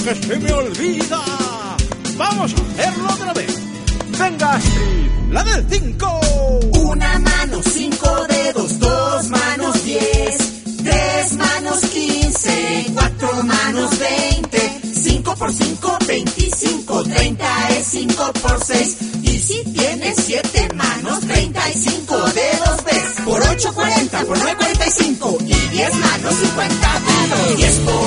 que se me olvida. Vamos a hacerlo otra vez. Venga, Astrid, la del 5. Una mano, 5 dedos, 2 manos, 10, 3 manos, 15, 4 manos, 20, 5 por 5, 25, 30 es 5 por 6. Y si tienes 7 manos, 35 dedos ves. Por 8, 40, por 9, 45. Y 10 manos, 50 dedos. 10 por